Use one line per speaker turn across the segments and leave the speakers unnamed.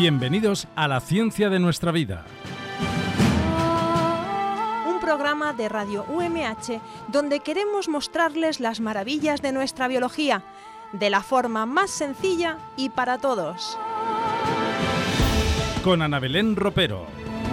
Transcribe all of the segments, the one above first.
Bienvenidos a la ciencia de nuestra vida.
Un programa de Radio UMH donde queremos mostrarles las maravillas de nuestra biología, de la forma más sencilla y para todos.
Con Ana Belén Ropero.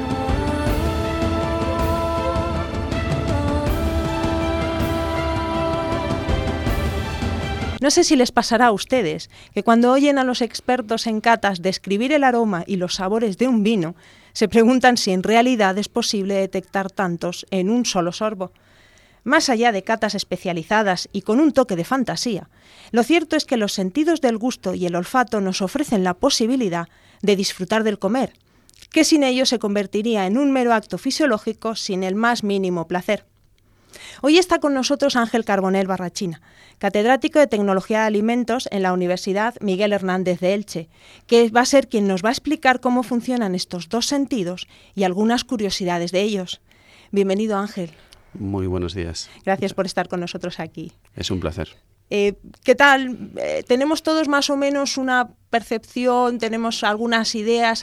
No sé si les pasará a ustedes que cuando oyen a los expertos en catas describir el aroma y los sabores de un vino, se preguntan si en realidad es posible detectar tantos en un solo sorbo. Más allá de catas especializadas y con un toque de fantasía, lo cierto es que los sentidos del gusto y el olfato nos ofrecen la posibilidad de disfrutar del comer, que sin ello se convertiría en un mero acto fisiológico sin el más mínimo placer. Hoy está con nosotros Ángel Carbonell Barrachina, catedrático de Tecnología de Alimentos en la Universidad Miguel Hernández de Elche, que va a ser quien nos va a explicar cómo funcionan estos dos sentidos y algunas curiosidades de ellos. Bienvenido, Ángel.
Muy buenos días.
Gracias por estar con nosotros aquí.
Es un placer.
¿Qué tal? ¿Tenemos todos más o menos una percepción? ¿Tenemos algunas ideas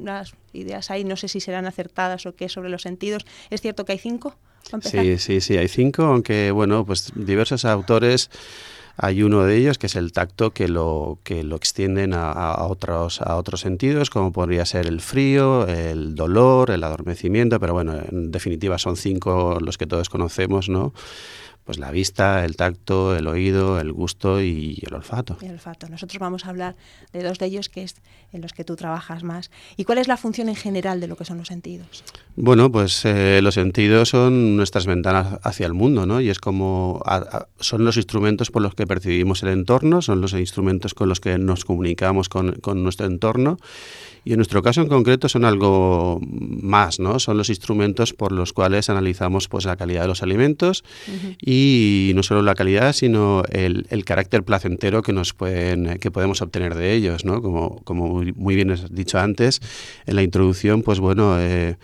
ahí? No sé si serán acertadas o qué sobre los sentidos. ¿Es cierto que hay 5?
Sí, hay 5, aunque bueno, pues diversos autores. Hay uno de ellos que es el tacto que lo extienden a otros sentidos, como podría ser el frío, el dolor, el adormecimiento, pero bueno, en definitiva son 5 los que todos conocemos, ¿no? Pues la vista, el tacto, el oído, el gusto y el olfato.
El olfato. Nosotros vamos a hablar de 2 de ellos, que es en los que tú trabajas más. ¿Y cuál es la función en general de lo que son los sentidos?
Bueno, pues los sentidos son nuestras ventanas hacia el mundo, ¿no? Y es como son los instrumentos por los que percibimos el entorno, son los instrumentos con los que nos comunicamos con nuestro entorno. Y en nuestro caso en concreto son algo más, ¿no? Son los instrumentos por los cuales analizamos pues la calidad de los alimentos y no solo la calidad, sino el carácter placentero que podemos obtener de ellos, ¿no? Como muy bien has dicho antes en la introducción, pues bueno,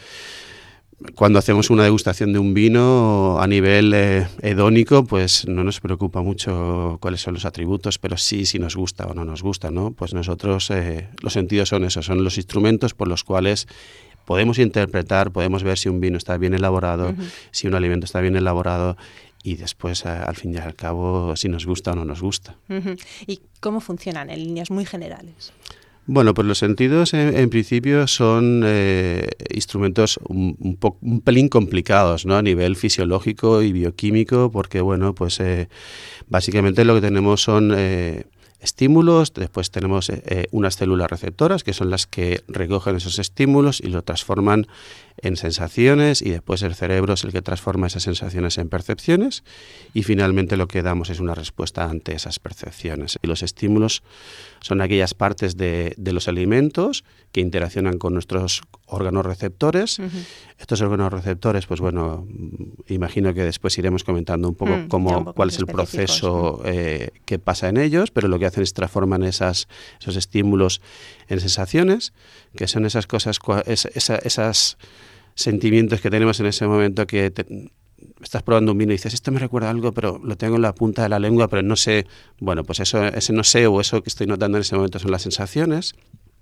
cuando hacemos una degustación de un vino a nivel hedónico, pues no nos preocupa mucho cuáles son los atributos, pero sí si nos gusta o no nos gusta, ¿no? Pues nosotros, los sentidos son esos, son los instrumentos por los cuales podemos interpretar, podemos ver si un vino está bien elaborado, si un alimento está bien elaborado y después, al fin y al cabo, si nos gusta o no nos gusta.
¿Y cómo funcionan en líneas muy generales?
Bueno, pues los sentidos en principio son instrumentos un pelín complicados, ¿no? A nivel fisiológico y bioquímico, porque bueno, pues básicamente lo que tenemos son estímulos, después tenemos unas células receptoras que son las que recogen esos estímulos y lo transforman en sensaciones y después el cerebro es el que transforma esas sensaciones en percepciones y finalmente lo que damos es una respuesta ante esas percepciones. Y los estímulos son aquellas partes de los alimentos que interaccionan con nuestros órganos receptores. Estos órganos receptores, pues bueno, imagino que después iremos comentando un poco cuál es el proceso que pasa en ellos, pero lo que hacen es transforman esos estímulos en sensaciones, que son esas cosas, esas sentimientos que tenemos en ese momento que estás probando un vino y dices, esto me recuerda algo, pero lo tengo en la punta de la lengua, pero no sé. Bueno, pues ese no sé o eso que estoy notando en ese momento son las sensaciones.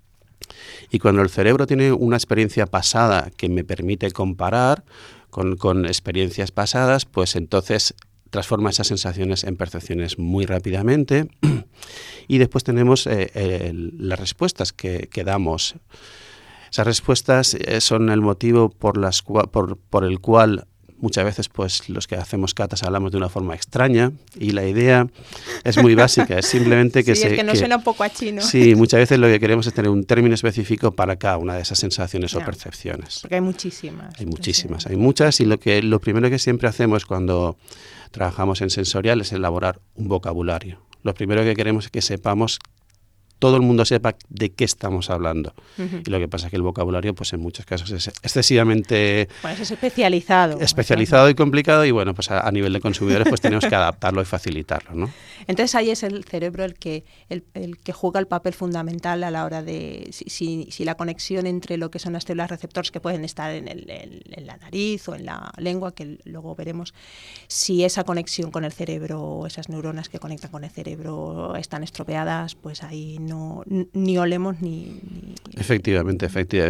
Y cuando el cerebro tiene una experiencia pasada que me permite comparar con experiencias pasadas, pues entonces transforma esas sensaciones en percepciones muy rápidamente. Y después tenemos las respuestas que damos. Esas respuestas son el motivo por el cual muchas veces pues los que hacemos catas hablamos de una forma extraña y la idea es muy básica, es simplemente que
es que nos suena un poco a chino.
Sí, muchas veces lo que queremos es tener un término específico para cada una de esas sensaciones o percepciones.
Porque hay muchísimas.
Hay muchas y lo primero que siempre hacemos cuando trabajamos en sensorial es elaborar un vocabulario. Lo primero que queremos es que todo el mundo sepa de qué estamos hablando. Y lo que pasa es que el vocabulario, pues en muchos casos es excesivamente...
Bueno, es especializado.
Especializado y complicado y bueno, pues a nivel de consumidores pues tenemos que adaptarlo y facilitarlo, ¿no?
Entonces ahí es el cerebro el que juega el papel fundamental a la hora de si la conexión entre lo que son las células receptores que pueden estar en la nariz o en la lengua, que luego veremos, si esa conexión con el cerebro o esas neuronas que conectan con el cerebro están estropeadas, pues ahí ni olemos ni...
Efectivamente.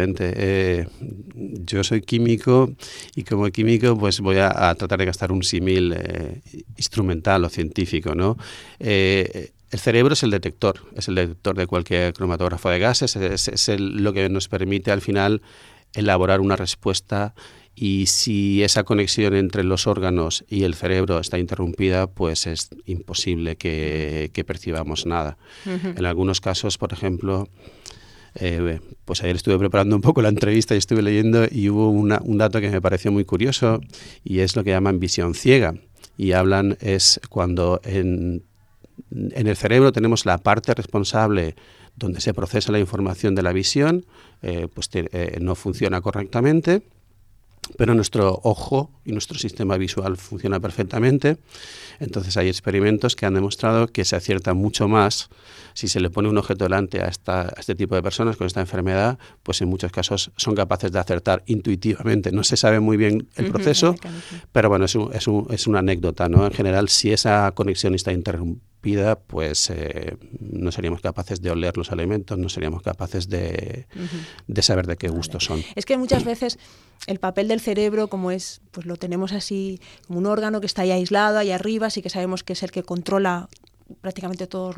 Yo soy químico y como químico pues voy a tratar de gastar un símil instrumental o científico, ¿no? El cerebro es el detector de cualquier cromatógrafo de gases, lo que nos permite al final elaborar una respuesta. Y si esa conexión entre los órganos y el cerebro está interrumpida, pues es imposible que percibamos nada. Uh-huh. En algunos casos, por ejemplo, pues ayer estuve preparando un poco la entrevista y estuve leyendo y hubo un dato que me pareció muy curioso y es lo que llaman visión ciega. Y hablan es cuando en el cerebro tenemos la parte responsable donde se procesa la información de la visión, no funciona correctamente. Pero nuestro ojo y nuestro sistema visual funciona perfectamente. Entonces hay experimentos que han demostrado que se acierta mucho más si se le pone un objeto delante a este tipo de personas con esta enfermedad, pues en muchos casos son capaces de acertar intuitivamente. No se sabe muy bien el proceso, pero bueno, es una anécdota, ¿no? En general, si esa conexión está interrumpida, pues no seríamos capaces de oler los alimentos, no seríamos capaces de saber de qué gusto son.
Es que muchas veces el papel del cerebro, como es, pues lo tenemos así, como un órgano que está ahí aislado, ahí arriba, sí que sabemos que es el que controla prácticamente todas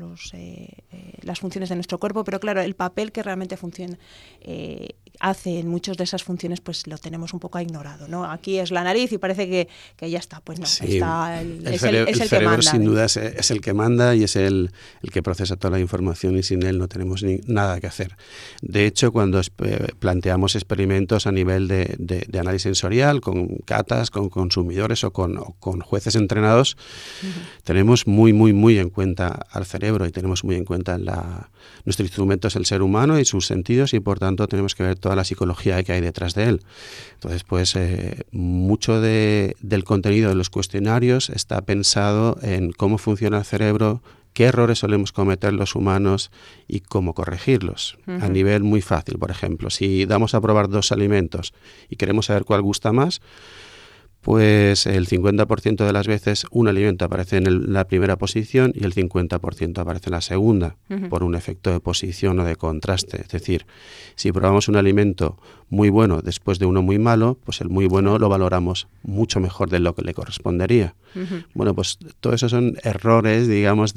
las funciones de nuestro cuerpo, pero claro, el papel que realmente funciona, hace en muchas de esas funciones, pues lo tenemos un poco ignorado, ¿no? Aquí es la nariz y parece que ya está, pues no,
sí,
está
el cerebro que manda, sin duda es el que manda y es el que procesa toda la información y sin él no tenemos nada que hacer. De hecho, cuando planteamos experimentos a nivel de análisis sensorial, con catas, con consumidores o con jueces entrenados, tenemos muy en cuenta al cerebro y tenemos muy en cuenta nuestro instrumento es el ser humano y sus sentidos y por tanto tenemos que ver toda la psicología que hay detrás de él. Entonces, pues mucho del contenido de los cuestionarios está pensado en cómo funciona el cerebro, qué errores solemos cometer los humanos y cómo corregirlos. A nivel muy fácil, por ejemplo, si damos a probar 2 alimentos y queremos saber cuál gusta más, pues el 50% de las veces un alimento aparece en la primera posición y el 50% aparece en la segunda, por un efecto de posición o de contraste. Es decir, si probamos un alimento muy bueno después de uno muy malo, pues el muy bueno lo valoramos mucho mejor de lo que le correspondería. Bueno, pues todo eso son errores, digamos,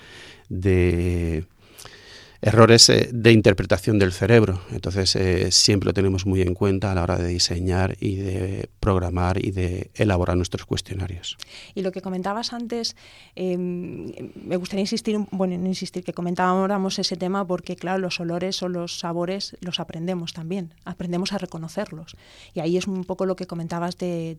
errores de interpretación del cerebro. Entonces siempre lo tenemos muy en cuenta a la hora de diseñar y de programar y de elaborar nuestros cuestionarios.
Y lo que comentabas antes, me gustaría insistir que comentáramos ese tema porque claro, los olores o los sabores los aprendemos también, aprendemos a reconocerlos. Y ahí es un poco lo que comentabas de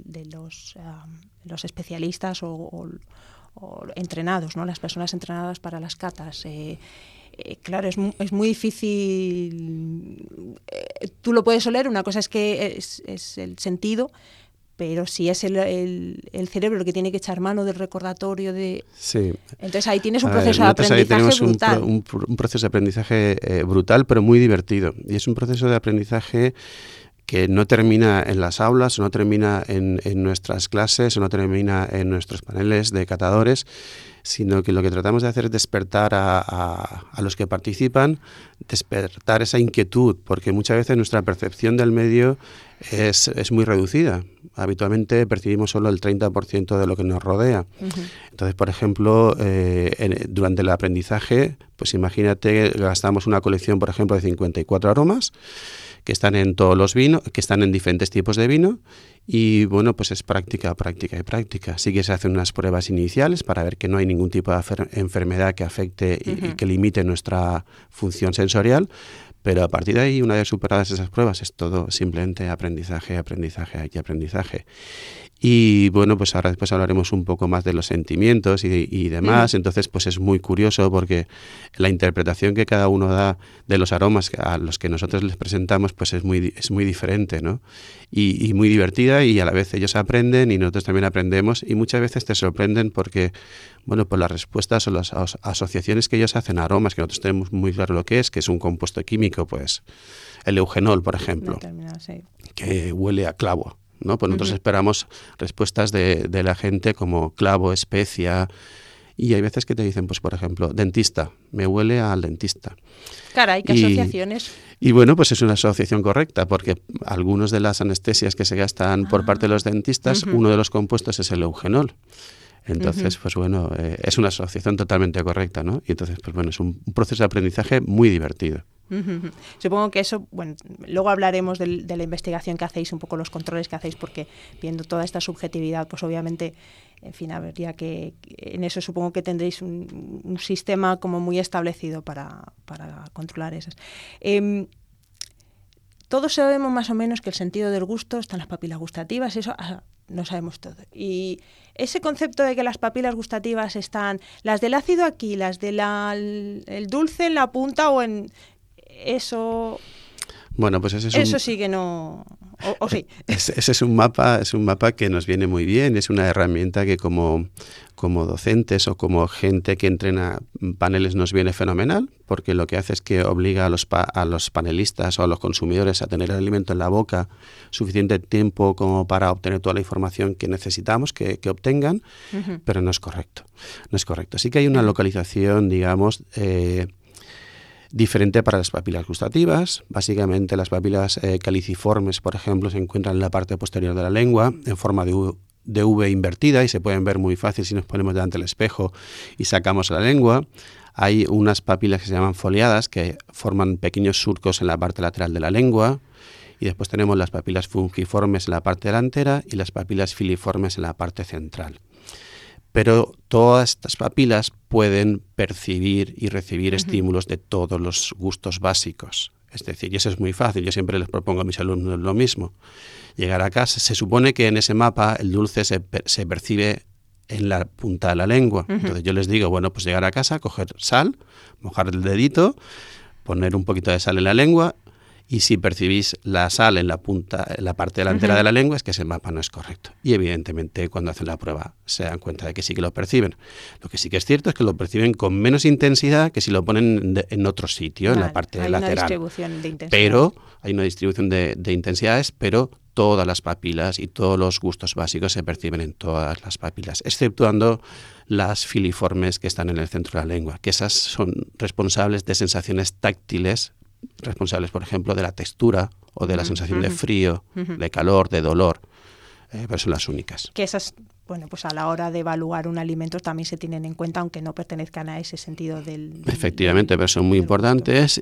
los especialistas o entrenados, ¿no? Las personas entrenadas para las catas. Claro, es muy difícil. Tú lo puedes oler, una cosa es que es el sentido, pero si es el cerebro el que tiene que echar mano del recordatorio de...
Sí.
Entonces ahí tienes un proceso de aprendizaje
ahí tenemos
brutal.
Un proceso de aprendizaje brutal, pero muy divertido. Y es un proceso de aprendizaje que no termina en las aulas, o no termina en nuestras clases, o no termina en nuestros paneles de catadores, sino que lo que tratamos de hacer es despertar a los que participan, despertar esa inquietud, porque muchas veces nuestra percepción del medio es muy reducida. Habitualmente percibimos solo el 30% de lo que nos rodea. Entonces, por ejemplo, durante el aprendizaje, pues imagínate, gastamos una colección, por ejemplo, de 54 aromas, que están en todos los vinos, que están en diferentes tipos de vino, y bueno, pues es práctica. Sí que se hacen unas pruebas iniciales para ver que no hay ningún tipo de enfermedad que afecte y que limite nuestra función sensorial, pero a partir de ahí, una vez superadas esas pruebas, es todo simplemente aprendizaje. Y bueno, pues ahora después hablaremos un poco más de los sentimientos y demás. Entonces, pues es muy curioso porque la interpretación que cada uno da de los aromas a los que nosotros les presentamos, pues es muy diferente, ¿no? Y muy divertida, y a la vez ellos aprenden y nosotros también aprendemos, y muchas veces te sorprenden porque, bueno, pues las respuestas o las asociaciones que ellos hacen a aromas que nosotros tenemos muy claro lo que es un compuesto químico, pues el eugenol, por ejemplo, que huele a clavo, ¿no? Pues nosotros esperamos respuestas de la gente como clavo, especia, Y hay veces que te dicen, pues por ejemplo, dentista, me huele al dentista.
Caray, ¿qué asociaciones?
Y bueno, pues es una asociación correcta, porque algunas de las anestesias que se gastan por parte de los dentistas, uno de los compuestos es el eugenol. Entonces, pues bueno, es una asociación totalmente correcta, ¿no? Y entonces, pues bueno, es un proceso de aprendizaje muy divertido.
Supongo que eso, bueno, luego hablaremos de la investigación que hacéis, un poco los controles que hacéis, porque viendo toda esta subjetividad, pues obviamente, en fin, habría que, en eso supongo que tendréis un sistema como muy establecido para controlar esas. Todos sabemos más o menos que el sentido del gusto está en las papilas gustativas, eso no sabemos todo. Y ese concepto de que las papilas gustativas están, las del ácido aquí, las del el dulce en la punta o en... Eso...
Bueno, pues
eso sí que no... O sí.
Ese es un mapa que nos viene muy bien, es una herramienta que como docentes o como gente que entrena paneles nos viene fenomenal, porque lo que hace es que obliga a los panelistas o a los consumidores a tener el alimento en la boca suficiente tiempo como para obtener toda la información que necesitamos que obtengan, pero no es correcto. No es correcto. Sí que hay una localización, digamos, diferente para las papilas gustativas. Básicamente las papilas caliciformes, por ejemplo, se encuentran en la parte posterior de la lengua en forma de V invertida y se pueden ver muy fácil si nos ponemos delante del espejo y sacamos la lengua. Hay unas papilas que se llaman foliadas que forman pequeños surcos en la parte lateral de la lengua. Y después tenemos las papilas fungiformes en la parte delantera y las papilas filiformes en la parte central. Pero todas estas papilas pueden percibir y recibir estímulos de todos los gustos básicos. Es decir, y eso es muy fácil, yo siempre les propongo a mis alumnos lo mismo. Llegar a casa, se supone que en ese mapa el dulce se percibe en la punta de la lengua. Entonces yo les digo, bueno, pues llegar a casa, coger sal, mojar el dedito, poner un poquito de sal en la lengua. Y si percibís la sal en la punta, en la parte delantera de la lengua, es que ese mapa no es correcto. Y evidentemente cuando hacen la prueba se dan cuenta de que sí que lo perciben. Lo que sí que es cierto es que lo perciben con menos intensidad que si lo ponen en otro sitio, en la parte lateral. Hay una distribución de intensidades. Pero hay una distribución de intensidades, pero todas las papilas y todos los gustos básicos se perciben en todas las papilas, exceptuando las filiformes que están en el centro de la lengua, que esas son responsables de sensaciones táctiles, responsables, por ejemplo, de la textura o de la sensación de frío, de calor, de dolor, pero son las únicas.
Que esas, bueno, pues a la hora de evaluar un alimento también se tienen en cuenta, aunque no pertenezcan a ese sentido del...
Efectivamente, pero son muy importantes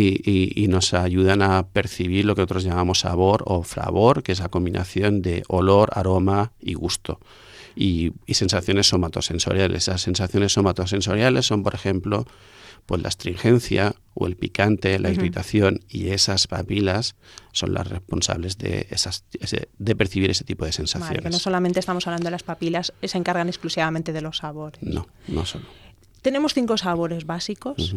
y nos ayudan a percibir lo que nosotros llamamos sabor o flavor, que es la combinación de olor, aroma y gusto. Y sensaciones somatosensoriales. Esas sensaciones somatosensoriales son, por ejemplo, pues la astringencia o el picante, la irritación, y esas papilas son las responsables de percibir ese tipo de sensaciones.
Vale, que no solamente estamos hablando de las papilas, se encargan exclusivamente de los sabores.
No solo.
Tenemos 5 sabores básicos,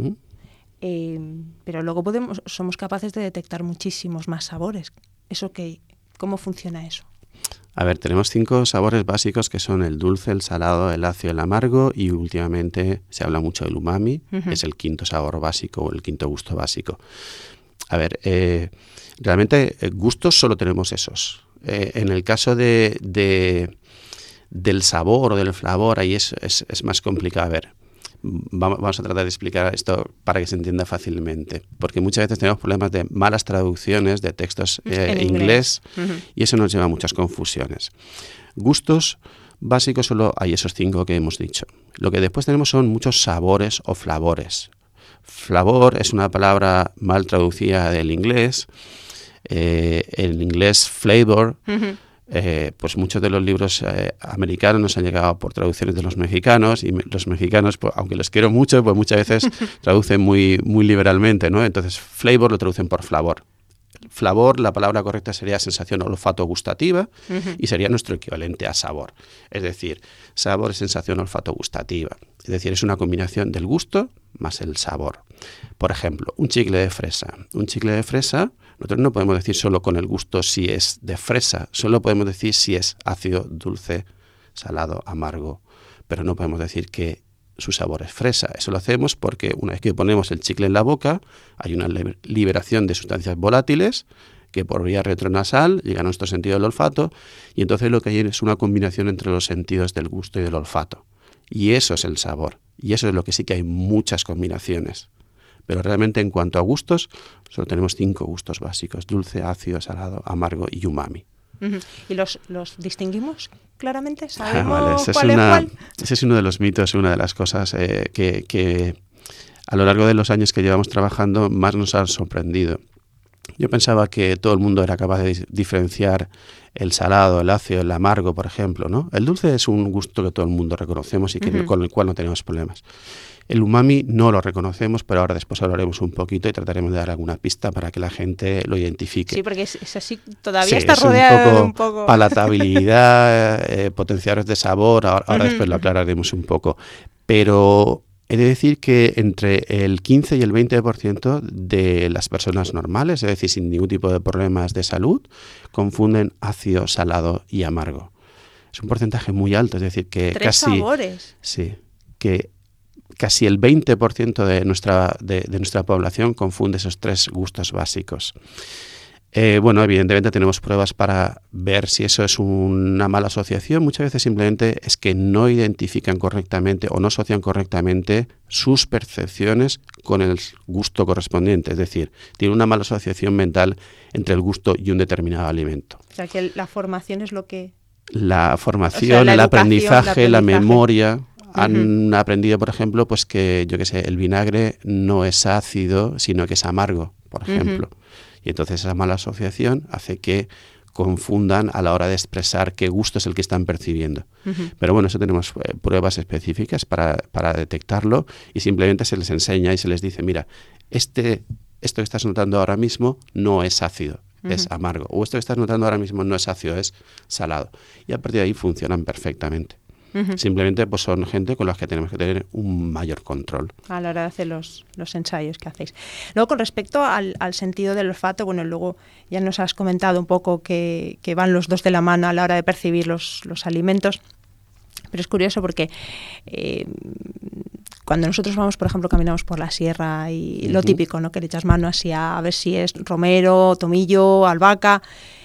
pero luego somos capaces de detectar muchísimos más sabores. ¿Cómo funciona eso?
A ver, tenemos 5 sabores básicos que son el dulce, el salado, el ácido, el amargo, y últimamente se habla mucho del umami, que es el 5º sabor básico o el 5º gusto básico. A ver, realmente gustos solo tenemos esos. En el caso del sabor o del flavor, ahí es más complicado. A ver, vamos a tratar de explicar esto para que se entienda fácilmente, porque muchas veces tenemos problemas de malas traducciones de textos en inglés y eso nos lleva a muchas confusiones. Gustos básicos solo hay esos 5 que hemos dicho. Lo que después tenemos son muchos sabores o flavores. Flavor es una palabra mal traducida del inglés. En inglés flavor, pues muchos de los libros americanos nos han llegado por traducciones de los mexicanos, y los mexicanos, pues, aunque los quiero mucho, pues muchas veces traducen muy, muy liberalmente, ¿no? Entonces flavor lo traducen por flavor. Flavor, la palabra correcta sería sensación olfato-gustativa y sería nuestro equivalente a sabor. Es decir, sabor es sensación olfato-gustativa. Es decir, es una combinación del gusto más el sabor. Por ejemplo, un chicle de fresa. Un chicle de fresa, nosotros no podemos decir solo con el gusto si es de fresa, solo podemos decir si es ácido, dulce, salado, amargo, pero no podemos decir que su sabor es fresa. Eso lo hacemos porque una vez que ponemos el chicle en la boca, hay una liberación de sustancias volátiles que por vía retronasal llegan a nuestro sentido del olfato, y entonces lo que hay es una combinación entre los sentidos del gusto y del olfato. Y eso es el sabor. Y eso es lo que sí que hay muchas combinaciones. Pero realmente en cuanto a gustos, solo tenemos 5 gustos básicos: dulce, ácido, salado, amargo y umami.
¿Y los distinguimos claramente? ¿Sabemos
Vale,
cuál es cuál?
Ese es uno de los mitos, una de las cosas que a lo largo de los años que llevamos trabajando más nos han sorprendido. Yo pensaba que todo el mundo era capaz de diferenciar el salado, el ácido, el amargo, por ejemplo, ¿no? El dulce es un gusto que todo el mundo reconocemos y con el cual no tenemos problemas. El umami no lo reconocemos, pero ahora después hablaremos un poquito y trataremos de dar alguna pista para que la gente lo identifique.
Sí, porque es así, todavía está rodeado de un poco...
palatabilidad, potenciadores de sabor, ahora después lo aclararemos un poco. Pero he de decir que entre el 15 y el 20% de las personas normales, es decir, sin ningún tipo de problemas de salud, confunden ácido, salado y amargo. Es un porcentaje muy alto, es decir, que
¿Tres sabores?
Sí, que casi el 20% de nuestra población confunde esos 3 gustos básicos. Bueno, evidentemente tenemos pruebas para ver si eso es una mala asociación. Muchas veces simplemente es que no identifican correctamente o no asocian correctamente sus percepciones con el gusto correspondiente. Es decir, tienen una mala asociación mental entre el gusto y un determinado alimento.
O sea, que la formación es lo que...
La formación,
o sea,
el aprendizaje, la memoria...
Uh-huh.
Han aprendido, por ejemplo, pues que, yo qué sé, el vinagre no es ácido, sino que es amargo, por ejemplo. Y entonces esa mala asociación hace que confundan a la hora de expresar qué gusto es el que están percibiendo. Pero bueno, eso tenemos pruebas específicas para detectarlo y simplemente se les enseña y se les dice, mira, esto que estás notando ahora mismo no es ácido, es amargo. O esto que estás notando ahora mismo no es ácido, es salado. Y a partir de ahí funcionan perfectamente. Simplemente pues son gente con las que tenemos que tener un mayor control.
A la hora de hacer los ensayos que hacéis. Luego, con respecto al sentido del olfato, bueno, luego ya nos has comentado un poco que van los dos de la mano a la hora de percibir los alimentos, pero es curioso porque cuando nosotros vamos, por ejemplo, caminamos por la sierra y lo típico, ¿no? Que le echas mano así a ver si es romero, tomillo, albahaca.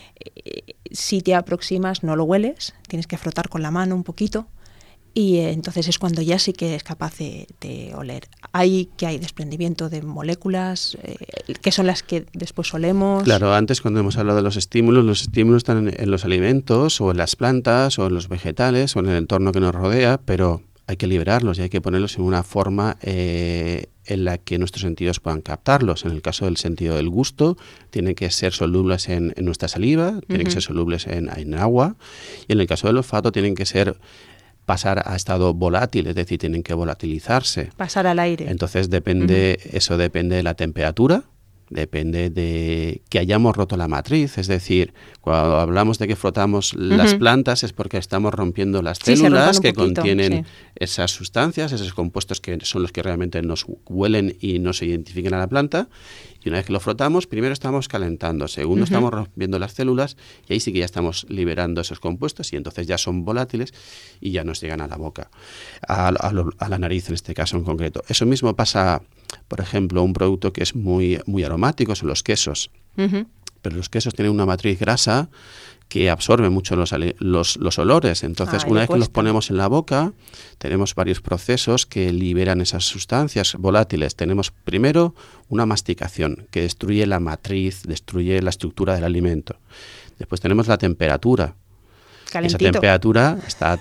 Si te aproximas no lo hueles, tienes que frotar con la mano un poquito. Y entonces es cuando ya sí que es capaz de oler. Hay desprendimiento de moléculas, que son las que después olemos.
Claro, antes cuando hemos hablado de los estímulos están en los alimentos o en las plantas o en los vegetales o en el entorno que nos rodea, pero hay que liberarlos y hay que ponerlos en una forma en la que nuestros sentidos puedan captarlos. En el caso del sentido del gusto, tienen que ser solubles en nuestra saliva, tienen que ser solubles en agua, y en el caso del olfato tienen que pasar a estado volátil, es decir, tienen que volatilizarse.
Pasar al aire.
Entonces eso depende de la temperatura, depende de que hayamos roto la matriz, es decir, cuando hablamos de que frotamos las plantas es porque estamos rompiendo las células que contienen esas sustancias, esos compuestos que son los que realmente nos huelen y nos identifican a la planta. Y una vez que lo frotamos, primero estamos calentando, segundo estamos rompiendo las células y ahí sí que ya estamos liberando esos compuestos y entonces ya son volátiles y ya nos llegan a la boca, a la nariz en este caso en concreto. Eso mismo pasa, por ejemplo, un producto que es muy, muy aromático son los quesos. Pero los quesos tienen una matriz grasa que absorbe mucho los olores. Entonces, una vez que los ponemos en la boca, tenemos varios procesos que liberan esas sustancias volátiles. Tenemos primero una masticación que destruye la matriz, destruye la estructura del alimento. Después tenemos la temperatura.
Calentito.
Esa temperatura está a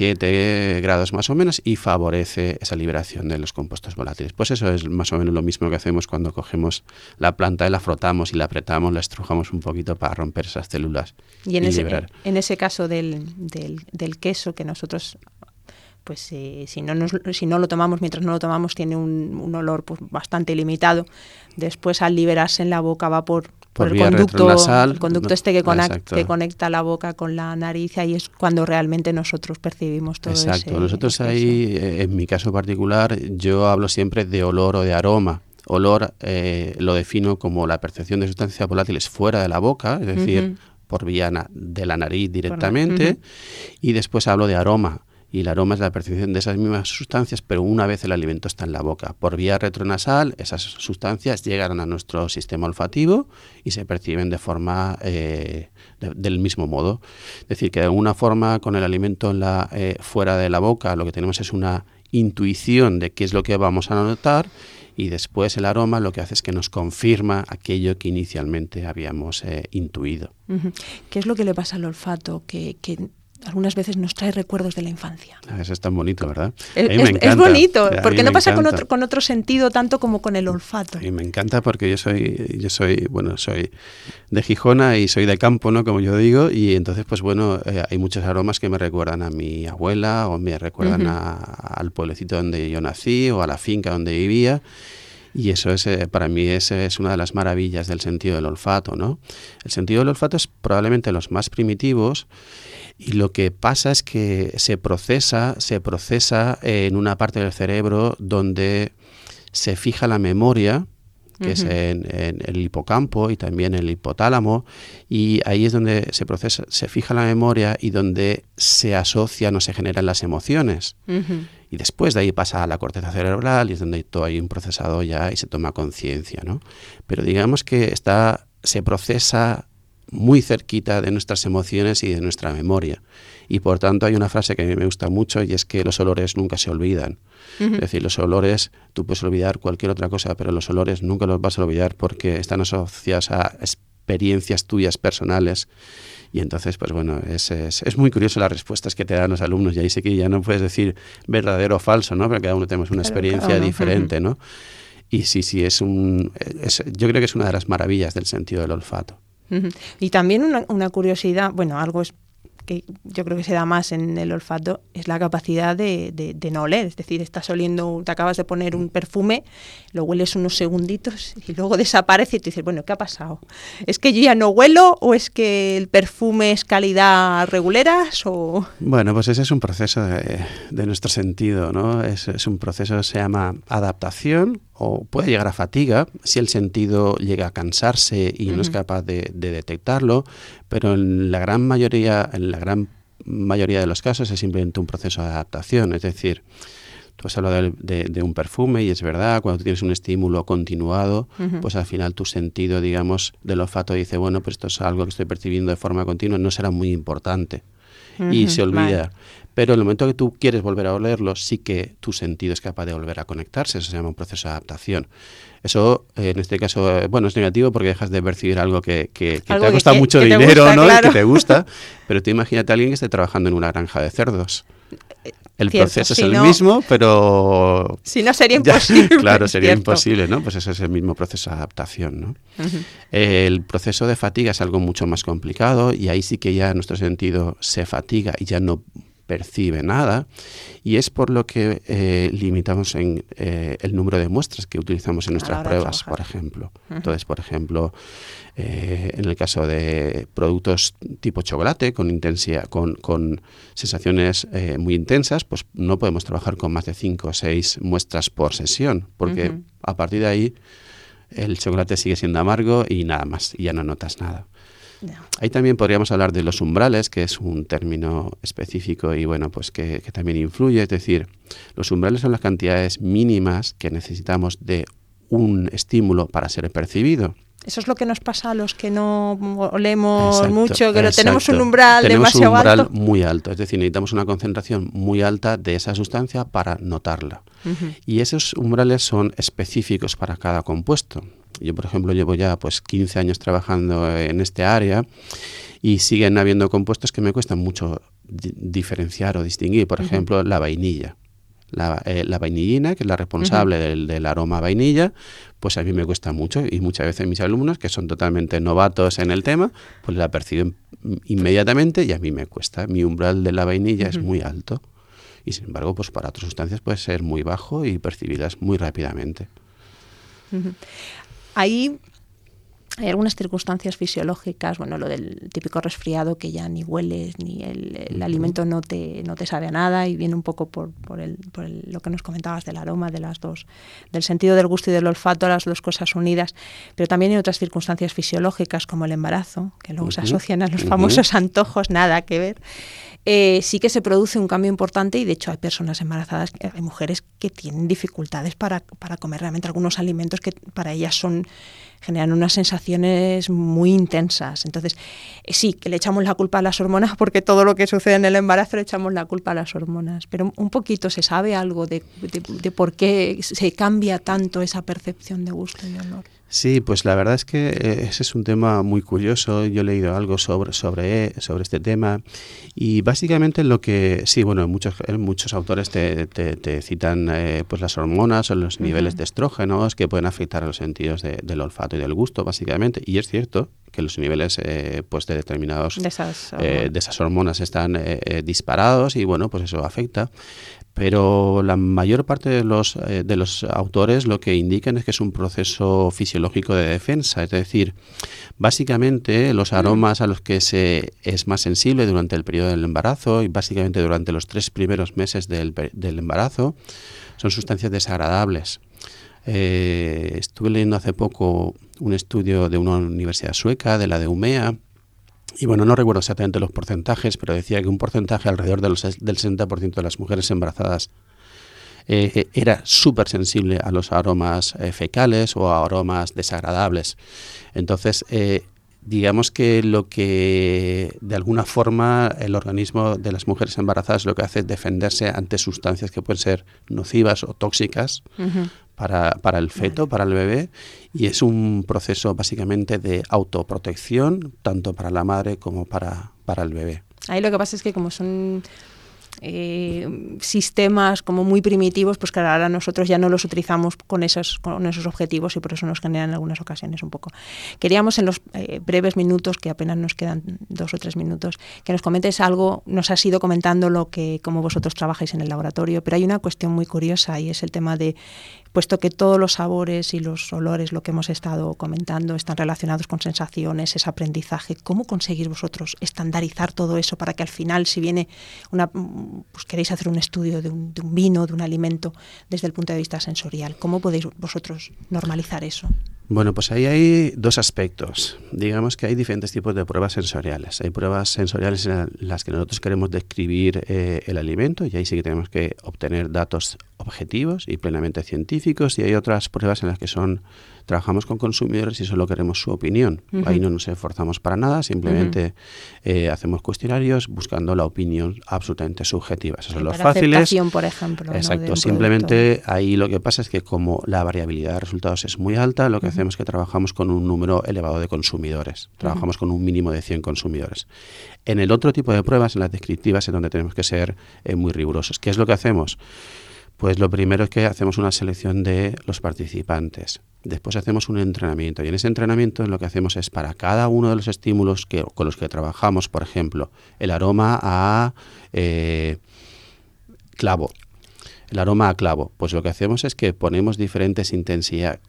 37 grados más o menos y favorece esa liberación de los compuestos volátiles. Pues eso es más o menos lo mismo que hacemos cuando cogemos la planta y la frotamos y la apretamos, la estrujamos un poquito para romper esas células y liberar.
En ese caso del queso, que nosotros, pues si no lo tomamos, mientras no lo tomamos, tiene un olor pues, bastante limitado. Después, al liberarse en la boca, va por el conducto que conecta la boca con la nariz, y ahí es cuando realmente nosotros percibimos todo eso.
Exacto. Nosotros ahí, en mi caso particular, yo hablo siempre de olor o de aroma. Olor lo defino como la percepción de sustancias volátiles fuera de la boca, es decir, por vía de la nariz directamente, y después hablo de aroma. Y el aroma es la percepción de esas mismas sustancias, pero una vez el alimento está en la boca. Por vía retronasal, esas sustancias llegan a nuestro sistema olfativo y se perciben de forma del mismo modo. Es decir, que de alguna forma con el alimento fuera de la boca lo que tenemos es una intuición de qué es lo que vamos a notar, y después el aroma lo que hace es que nos confirma aquello que inicialmente habíamos intuido.
¿Qué es lo que le pasa al olfato? Que algunas veces nos trae recuerdos de la infancia.
Eso es tan bonito, ¿verdad?
Es bonito, porque no pasa con otro sentido tanto como con el olfato.
Y me encanta porque yo soy de Gijona y soy de campo, ¿no? Como yo digo, y entonces, pues bueno, hay muchos aromas que me recuerdan a mi abuela o me recuerdan al pueblecito donde yo nací o a la finca donde vivía. Y eso es, para mí es una de las maravillas del sentido del olfato, ¿no? El sentido del olfato es probablemente los más primitivos, y lo que pasa es que se procesa en una parte del cerebro donde se fija la memoria, que es en el hipocampo y también en el hipotálamo, y ahí es donde se fija la memoria y donde se asocian o se generan las emociones. Y después de ahí pasa a la corteza cerebral y es donde todo hay un procesado ya y se toma conciencia, ¿no? Pero digamos que se procesa muy cerquita de nuestras emociones y de nuestra memoria. Y por tanto hay una frase que a mí me gusta mucho, y es que los olores nunca se olvidan. Es decir, los olores, tú puedes olvidar cualquier otra cosa, pero los olores nunca los vas a olvidar porque están asociados a experiencias tuyas personales. Y entonces, pues bueno, es muy curioso las respuestas que te dan los alumnos, y ahí sí que ya no puedes decir verdadero o falso, ¿no? Porque cada uno tenemos una experiencia diferente, ¿no? Y sí, yo creo que es una de las maravillas del sentido del olfato.
Y también una curiosidad, bueno, algo es que yo creo que se da más en el olfato, es la capacidad de no oler. Es decir, estás oliendo, te acabas de poner un perfume, lo hueles unos segunditos y luego desaparece y te dices, bueno, ¿qué ha pasado? ¿Es que yo ya no huelo o es que el perfume es calidad reguleras? O... Bueno,
pues ese es un proceso de nuestro sentido, ¿no? Es un proceso que se llama adaptación, o puede llegar a fatiga si el sentido llega a cansarse y no es capaz de detectarlo, pero en la gran mayoría de los casos es simplemente un proceso de adaptación. Es decir, tú has hablado de un perfume, y es verdad, cuando tú tienes un estímulo continuado, pues al final tu sentido, digamos, del olfato dice, bueno, pues esto es algo que estoy percibiendo de forma continua, no será muy importante, y se olvida. Pero en el momento que tú quieres volver a olerlo, sí que tu sentido es capaz de volver a conectarse. Eso se llama un proceso de adaptación. Eso, en este caso, es negativo porque dejas de percibir algo que te ha costado mucho dinero, gusta, ¿no? Claro. Y que te gusta. Pero tú imagínate a alguien que esté trabajando en una granja de cerdos. El proceso es el mismo, pero...
Si no, sería imposible.
Claro, sería imposible, ¿no? Pues ese es el mismo proceso de adaptación, ¿no? El proceso de fatiga es algo mucho más complicado, y ahí sí que ya nuestro sentido se fatiga y ya no percibe nada, y es por lo que limitamos en el número de muestras que utilizamos en nuestras pruebas, por ejemplo. Entonces, por ejemplo, en el caso de productos tipo chocolate con intensidad, con sensaciones muy intensas, pues no podemos trabajar con más de 5 o 6 muestras por sesión, porque a partir de ahí el chocolate sigue siendo amargo y nada más, y ya no notas nada. No. Ahí también podríamos hablar de los umbrales, que es un término específico y bueno, pues que también influye. Es decir, los umbrales son las cantidades mínimas que necesitamos de un estímulo para ser percibido.
Eso es lo que nos pasa a los que no olemos mucho, que tenemos un umbral demasiado alto.
Tenemos un umbral muy alto, es decir, necesitamos una concentración muy alta de esa sustancia para notarla. Y esos umbrales son específicos para cada compuesto. Yo, por ejemplo, llevo ya 15 años trabajando en este área y siguen habiendo compuestos que me cuestan mucho diferenciar o distinguir. Por ejemplo, la vainilla. La vainillina, que es la responsable del aroma a vainilla, pues a mí me cuesta mucho, y muchas veces mis alumnos, que son totalmente novatos en el tema, pues la perciben inmediatamente y a mí me cuesta. Mi umbral de la vainilla es muy alto y sin embargo pues para otras sustancias puede ser muy bajo y percibirlas muy rápidamente.
Ahí Hay algunas circunstancias fisiológicas, bueno, lo del típico resfriado que ya ni hueles, ni el alimento no te sabe a nada, y viene un poco por lo que nos comentabas del aroma, de las dos, del sentido del gusto y del olfato, las dos cosas unidas. Pero también hay otras circunstancias fisiológicas como el embarazo, que luego se asocian a los famosos antojos, nada que ver. Sí que se produce un cambio importante, y de hecho hay personas embarazadas, hay mujeres que tienen dificultades para comer realmente algunos alimentos que para ellas generan unas sensaciones muy intensas. Entonces, sí, que le echamos la culpa a las hormonas, porque todo lo que sucede en el embarazo le echamos la culpa a las hormonas. Pero un poquito, ¿se sabe algo de por qué se cambia tanto esa percepción de gusto y olor?
Sí, pues la verdad es que ese es un tema muy curioso. Yo he leído algo sobre este tema, y básicamente lo que sí, bueno, muchos autores te citan pues las hormonas o los niveles de estrógenos que pueden afectar a los sentidos del olfato y del gusto, básicamente. Y es cierto que los niveles pues de determinados de esas hormonas están disparados, y bueno, pues eso afecta. Pero la mayor parte de los autores lo que indican es que es un proceso fisiológico de defensa. Es decir, básicamente los aromas a los que es más sensible durante el periodo del embarazo, y básicamente durante los 3 primeros meses del embarazo, son sustancias desagradables. Estuve leyendo hace poco un estudio de una universidad sueca, de la de Umea, y bueno, no recuerdo exactamente los porcentajes, pero decía que un porcentaje alrededor del 60% de las mujeres embarazadas era súper sensible a los aromas fecales o a aromas desagradables. Entonces, digamos que lo que de alguna forma el organismo de las mujeres embarazadas lo que hace es defenderse ante sustancias que pueden ser nocivas o tóxicas para el feto, para el bebé, y es un proceso básicamente de autoprotección tanto para la madre como para el bebé.
Ahí lo que pasa es que como son sistemas como muy primitivos, pues claro, ahora nosotros ya no los utilizamos con esos objetivos, y por eso nos generan en algunas ocasiones un poco. Queríamos en los breves minutos, que apenas nos quedan 2 o 3 minutos, que nos comentes algo. Nos has ido comentando cómo vosotros trabajáis en el laboratorio, pero hay una cuestión muy curiosa, y es el tema de, puesto que todos los sabores y los olores, lo que hemos estado comentando, están relacionados con sensaciones, ese aprendizaje, ¿cómo conseguís vosotros estandarizar todo eso para que al final, si viene pues queréis hacer un estudio de un vino, de un alimento, desde el punto de vista sensorial, ¿cómo podéis vosotros normalizar eso?
Bueno, pues ahí hay 2 aspectos. Digamos que hay diferentes tipos de pruebas sensoriales. Hay pruebas sensoriales en las que nosotros queremos describir el alimento, y ahí sí que tenemos que obtener datos objetivos y plenamente científicos, y hay otras pruebas en las que trabajamos con consumidores y solo queremos su opinión. Ahí no nos esforzamos para nada, simplemente hacemos cuestionarios buscando la opinión absolutamente subjetiva. Esos son los fáciles.
Aceptación, por ejemplo.
Exacto,
¿no?
simplemente ahí lo que pasa es que como la variabilidad de resultados es muy alta, lo que hacemos es que trabajamos con un número elevado de consumidores. Trabajamos con un mínimo de 100 consumidores. En el otro tipo de pruebas, en las descriptivas, es donde tenemos que ser muy rigurosos. ¿Qué es lo que hacemos? Pues lo primero es que hacemos una selección de los participantes. Después hacemos un entrenamiento, y en ese entrenamiento lo que hacemos es, para cada uno de los estímulos con los que trabajamos, por ejemplo, el aroma a clavo. El aroma a clavo, pues lo que hacemos es que ponemos diferentes intensidades,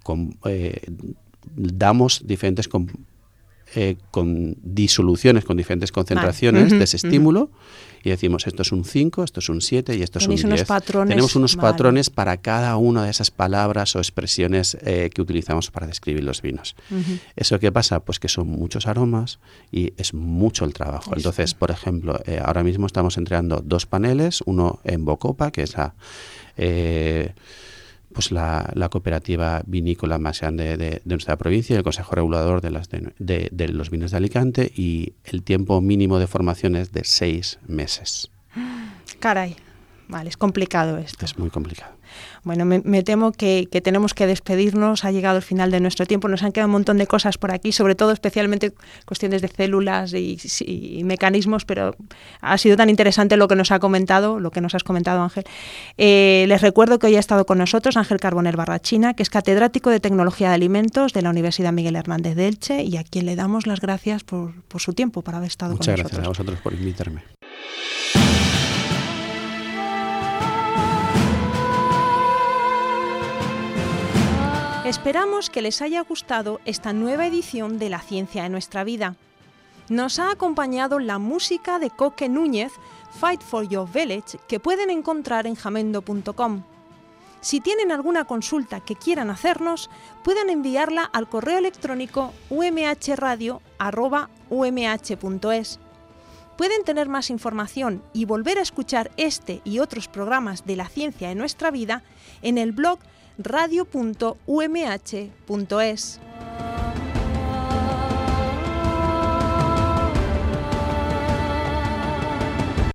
damos diferentes con disoluciones, con diferentes concentraciones de ese estímulo, y decimos, esto es un 5, esto es un 7 y esto es un 10. Tenemos unos patrones para cada una de esas palabras o expresiones que utilizamos para describir los vinos. ¿Eso qué pasa? Pues que son muchos aromas y es mucho el trabajo. Entonces, por ejemplo, ahora mismo estamos entregando 2 paneles, uno en Bocopa, que es la cooperativa vinícola más grande de nuestra provincia, el Consejo Regulador de los vinos de Alicante, y el tiempo mínimo de formación es de 6 meses.
Caray, vale, es complicado esto.
Es muy complicado.
Bueno, me temo que tenemos que despedirnos. Ha llegado el final de nuestro tiempo. Nos han quedado un montón de cosas por aquí, sobre todo especialmente cuestiones de células y mecanismos, pero ha sido tan interesante lo que nos has comentado, Ángel. Les recuerdo que hoy ha estado con nosotros Ángel Carboner Barrachina, que es catedrático de Tecnología de Alimentos de la Universidad Miguel Hernández de Elche, y a quien le damos las gracias por su tiempo, por haber estado con nosotros.
Muchas gracias a vosotros por invitarme.
Esperamos que les haya gustado esta nueva edición de La Ciencia de Nuestra Vida. Nos ha acompañado la música de Coque Núñez, Fight for Your Village, que pueden encontrar en jamendo.com. Si tienen alguna consulta que quieran hacernos, pueden enviarla al correo electrónico umhradio@umh.es. Pueden tener más información y volver a escuchar este y otros programas de La Ciencia de Nuestra Vida en el blog radio.umh.es.